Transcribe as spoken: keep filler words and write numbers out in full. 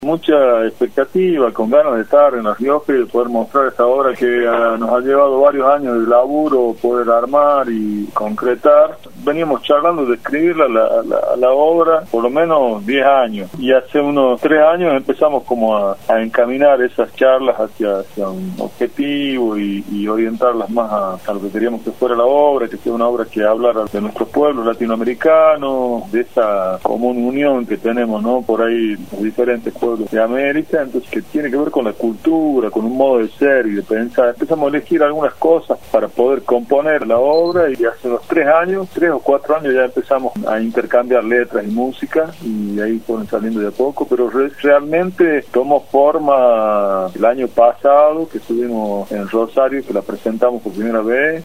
Mucha expectativa, con ganas de estar en La Rioja y de poder mostrar esta obra que uh, nos ha llevado varios años de laburo, poder armar y concretar. Veníamos charlando de escribirla, la, la, la obra, por lo menos diez años. Y hace unos tres años empezamos como a, a encaminar esas charlas hacia, hacia un objetivo y, y orientarlas más a, a lo que queríamos que fuera la obra, que sea una obra que hablara de nuestros pueblos latinoamericanos, de esa común unión que tenemos, ¿no? Por ahí los diferentes pueblos de América, entonces que tiene que ver con la cultura, con un modo de ser y de pensar. Empezamos a elegir algunas cosas para poder componer la obra y hace unos tres años, tres o cuatro años ya empezamos a intercambiar letras y música y ahí fueron saliendo de a poco, pero re realmente tomó forma el año pasado que estuvimos en Rosario, que la presentamos por primera vez.